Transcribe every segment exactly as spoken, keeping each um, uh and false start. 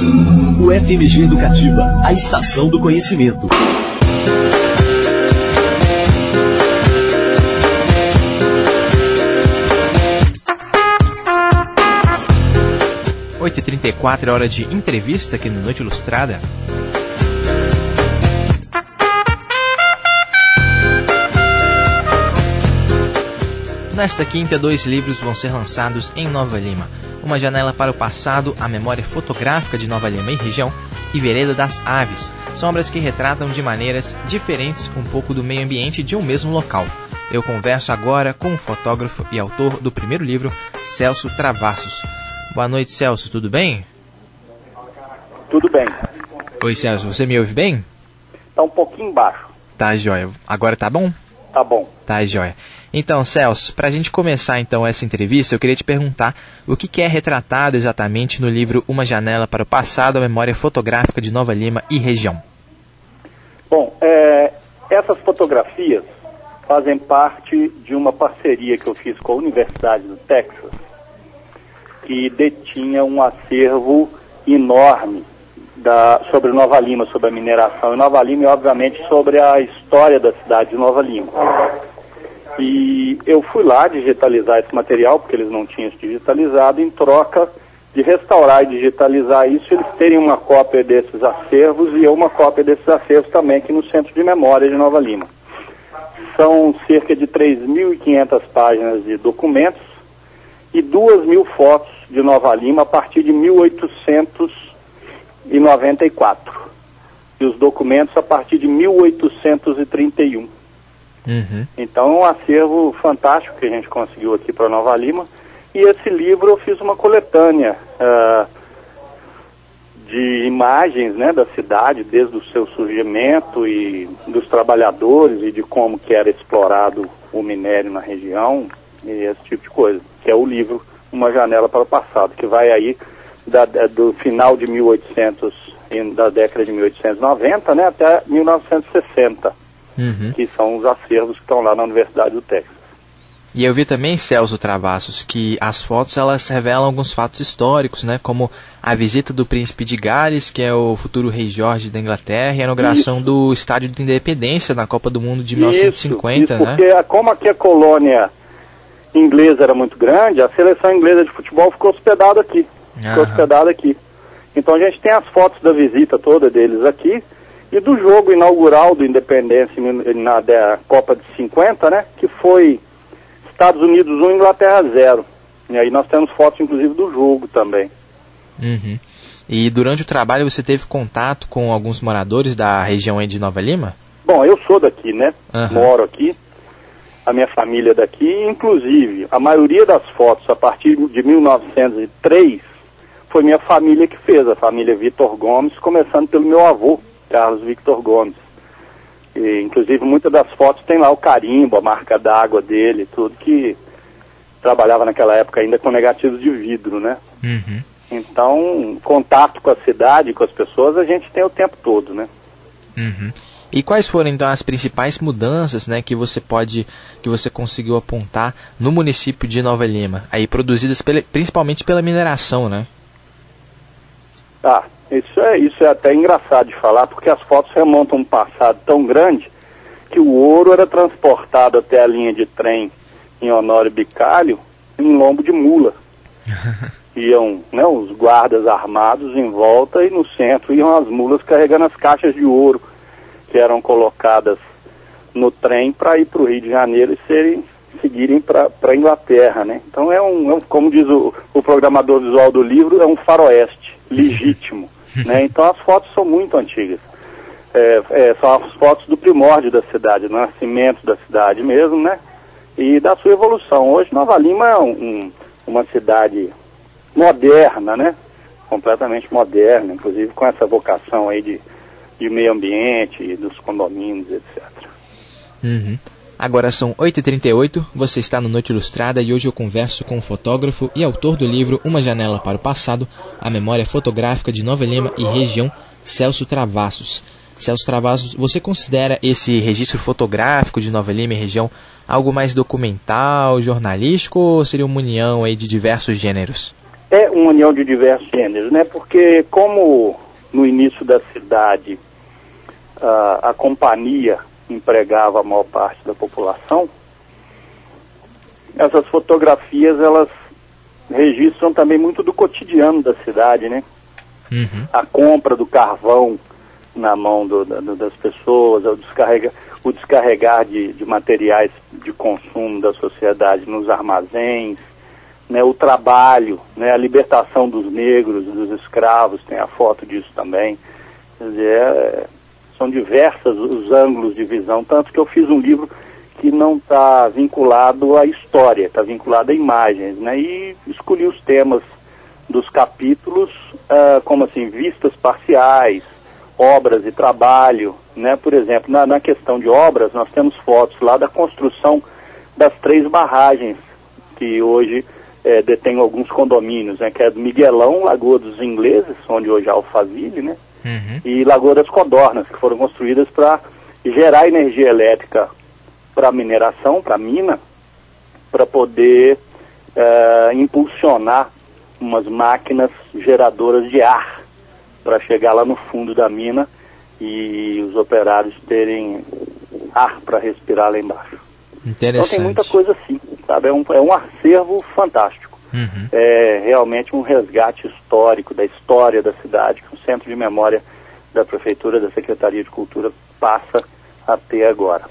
O F M G Educativa, a estação do conhecimento. oito e trinta e quatro é hora de entrevista aqui no Noite Ilustrada. Nesta quinta, dois livros vão ser lançados em Nova Lima. Uma Janela para o Passado, a memória fotográfica de Nova Lima e região, e Vereda das Aves, são obras que retratam de maneiras diferentes um pouco do meio ambiente de um mesmo local. Eu converso agora com o fotógrafo e autor do primeiro livro, Celso Travassos. Boa noite, Celso, tudo bem? Tudo bem. Oi, Celso, você me ouve bem? Tá um pouquinho baixo. Tá, jóia. Agora tá bom? Tá bom. Tá, jóia. Então, Celso, pra gente começar então essa entrevista, eu queria te perguntar o que, que é retratado exatamente no livro Uma Janela para o Passado, a memória fotográfica de Nova Lima e região. Bom, é, essas fotografias fazem parte de uma parceria que eu fiz com a Universidade do Texas, que detinha um acervo enorme da, sobre Nova Lima, sobre a mineração em Nova Lima e, obviamente, sobre a história da cidade de Nova Lima. E eu fui lá digitalizar esse material, porque eles não tinham digitalizado, em troca de restaurar e digitalizar isso, eles terem uma cópia desses acervos e eu uma cópia desses acervos também aqui no Centro de Memória de Nova Lima. São cerca de três mil e quinhentas páginas de documentos e duas mil fotos de Nova Lima a partir de mil oitocentos e noventa e quatro. E os documentos a partir de mil oitocentos e trinta e um. Uhum. Então é um acervo fantástico que a gente conseguiu aqui para Nova Lima. E esse livro eu fiz uma coletânea uh, de imagens, né, da cidade, desde o seu surgimento e dos trabalhadores e de como que era explorado o minério na região e esse tipo de coisa, que é o livro Uma Janela para o Passado, que vai aí da, da, do final de mil e oitocentos, da década de mil oitocentos e noventa, né, até mil novecentos e sessenta, uhum. que são os acervos que estão lá na Universidade do Texas. E eu vi também, Celso Travassos, que as fotos elas revelam alguns fatos históricos, né, como a visita do príncipe de Gales, que é o futuro rei Jorge da Inglaterra, e a inauguração isso. do Estádio de Independência na Copa do Mundo de mil novecentos e cinquenta, isso, né? Porque como aqui a colônia inglesa era muito grande, a seleção inglesa de futebol ficou hospedada aqui. Ficou hospedada aqui. Então a gente tem as fotos da visita toda deles aqui e do jogo inaugural do Independência na da Copa de cinquenta, né? Que foi Estados Unidos um, Inglaterra zero. E aí nós temos fotos, inclusive, do jogo também. Uhum. E durante o trabalho você teve contato com alguns moradores da região aí de Nova Lima? Bom, eu sou daqui, né? Uhum. Moro aqui. A minha família é daqui. Inclusive, a maioria das fotos, a partir de mil novecentos e três, foi minha família que fez. A família Vitor Gomes, começando pelo meu avô, Carlos Victor Gomes. E, inclusive, muitas das fotos tem lá o carimbo, a marca d'água dele, tudo que trabalhava naquela época ainda com negativos de vidro, né? Uhum. Então, contato com a cidade, com as pessoas, a gente tem o tempo todo, né? Uhum. E quais foram, então, as principais mudanças, né, que você pode, que você conseguiu apontar no município de Nova Lima, aí produzidas pela, principalmente pela mineração, né? Ah, isso é, isso é até engraçado de falar, porque as fotos remontam um passado tão grande que o ouro era transportado até a linha de trem em Honório Bicalho em lombo de mula. Iam, né, os guardas armados em volta e no centro iam as mulas carregando as caixas de ouro que eram colocadas no trem para ir para o Rio de Janeiro e serem, seguirem para a Inglaterra, né? Então é um, é um como diz o, o programador visual do livro, é um faroeste legítimo, né? Então as fotos são muito antigas. É, é, são as fotos do primórdio da cidade, do nascimento da cidade mesmo, né? E da sua evolução. Hoje Nova Lima é um, um, uma cidade moderna, né? Completamente moderna, inclusive com essa vocação aí de, de meio ambiente, dos condomínios, etcétera. Uhum. Agora são oito e trinta e oito, você está no Noite Ilustrada e hoje eu converso com o fotógrafo e autor do livro Uma Janela para o Passado, a memória fotográfica de Nova Lima e região, Celso Travassos. Celso Travassos, você considera esse registro fotográfico de Nova Lima e região algo mais documental, jornalístico, ou seria uma união aí de diversos gêneros? É uma união de diversos gêneros, né? Porque como no início da cidade a, a companhia empregava a maior parte da população, essas fotografias, elas registram também muito do cotidiano da cidade, né? Uhum. A compra do carvão na mão do, da, das pessoas, o descarregar, o descarregar de, de materiais de consumo da sociedade nos armazéns, né? O trabalho, né? A libertação dos negros, dos escravos, tem a foto disso também. Quer dizer, é, são diversos os ângulos de visão, tanto que eu fiz um livro que não está vinculado à história, está vinculado a imagens, né? E escolhi os temas dos capítulos, uh, como assim, vistas parciais, obras e trabalho, né? Por exemplo, na, na questão de obras, nós temos fotos lá da construção das três barragens, que hoje eh, detêm alguns condomínios, né? Que é do Miguelão, Lagoa dos Ingleses, onde hoje há Alphaville, né? Uhum. E Lagoa das Codornas, que foram construídas para gerar energia elétrica para mineração, para mina, para poder uh, impulsionar umas máquinas geradoras de ar para chegar lá no fundo da mina e os operários terem ar para respirar lá embaixo. Interessante. Então tem muita coisa assim, sabe? É um, é um acervo fantástico. Uhum. É realmente um resgate histórico da história da cidade, que o Centro de Memória da Prefeitura, da Secretaria de Cultura, passa a ter agora.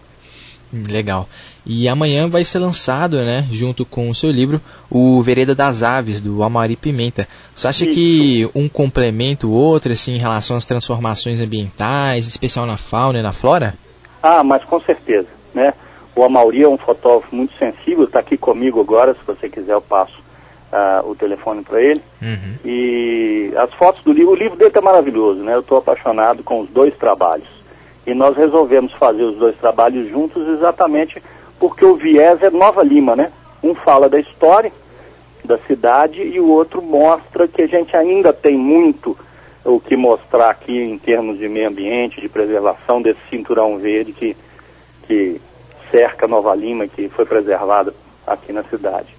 Legal. E amanhã vai ser lançado, né, junto com o seu livro, o Vereda das Aves, do Amaury Pimenta. Você acha Isso. que um complementa o outro, assim, em relação às transformações ambientais, especial na fauna e na flora? Ah, mas com certeza, né? O Amaury é um fotógrafo muito sensível, está aqui comigo agora, se você quiser eu passo uh, o telefone para ele. Uhum. E as fotos do livro, o livro dele é maravilhoso, né? Eu estou apaixonado com os dois trabalhos. E nós resolvemos fazer os dois trabalhos juntos exatamente porque o viés é Nova Lima, né? Um fala da história da cidade e o outro mostra que a gente ainda tem muito o que mostrar aqui em termos de meio ambiente, de preservação desse cinturão verde que, que cerca Nova Lima, que foi preservada aqui na cidade.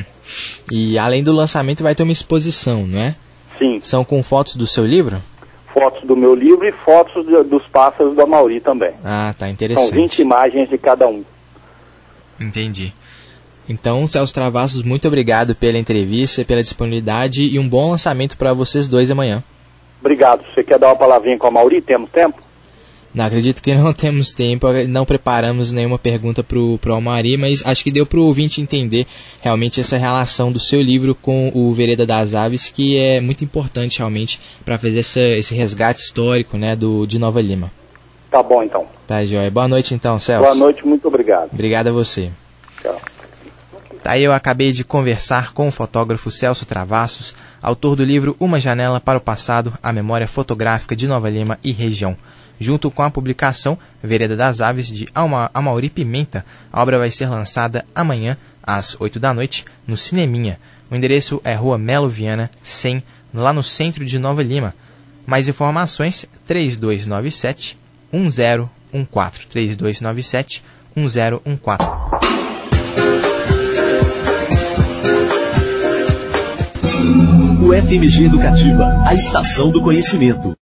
E além do lançamento vai ter uma exposição, não é? Sim. São com fotos do seu livro? Fotos do meu livro e fotos de, dos pássaros do Amaury também. Ah, tá interessante. São vinte imagens de cada um. Entendi. Então, Celso Travassos, muito obrigado pela entrevista, pela disponibilidade e um bom lançamento para vocês dois amanhã. Obrigado. Você quer dar uma palavrinha com o Amaury? Temos tempo? Não, acredito que não temos tempo, não preparamos nenhuma pergunta para o Amaury, mas acho que deu para o ouvinte entender realmente essa relação do seu livro com o Vereda das Aves, que é muito importante realmente para fazer essa, esse resgate histórico, né, do, de Nova Lima. Tá bom, então. Tá, joia. Boa noite, então, Celso. Boa noite, muito obrigado. Obrigado a você. Tchau. Daí eu acabei de conversar com o fotógrafo Celso Travassos, autor do livro Uma Janela para o Passado, a Memória Fotográfica de Nova Lima e Região. Junto com a publicação Vereda das Aves, de Amaury Pimenta, a obra vai ser lançada amanhã, às oito da noite, no Cineminha. O endereço é Rua Melo Viana, cem, lá no centro de Nova Lima. Mais informações, três dois nove sete, um zero um quatro. três dois nove sete, um zero um quatro. O F M G Educativa, a estação do conhecimento.